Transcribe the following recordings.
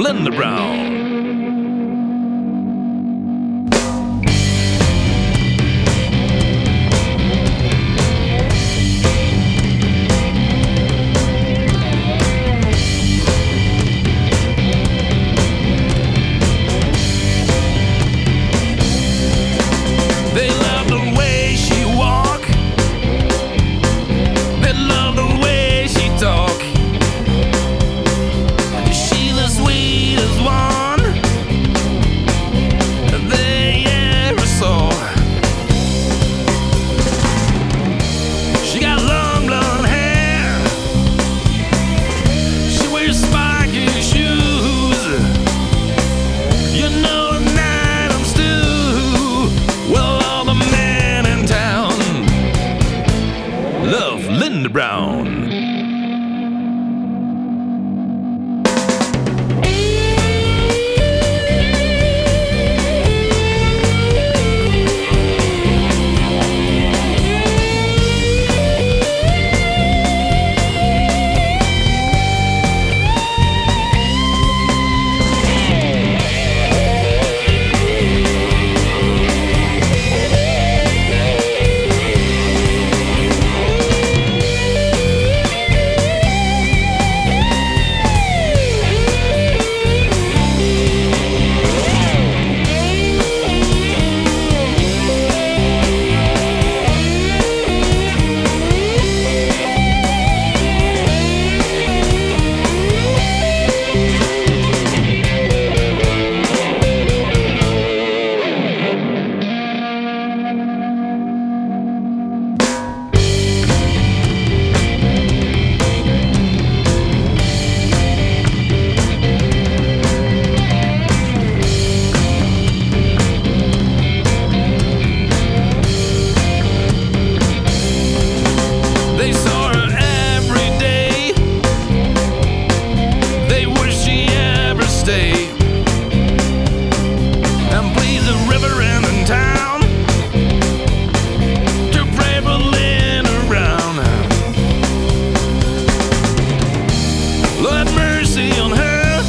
Linda Brown. They love the way she walk. They love the way she talk. She the sweetest one they ever saw. She got long blonde hair. She wears spiky shoes. You know the night I'm stew. Well, all the men in town love Linda Brown. They saw her every day. They wish she ever stayed and please the reverend in town to pray for Linda Brown. Lord have mercy on her.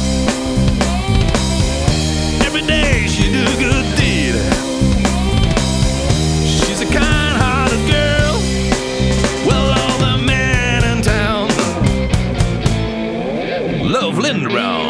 Every day she do a good deed. She's a kind-hearted girl. Well, all the men in town love Linda Brown.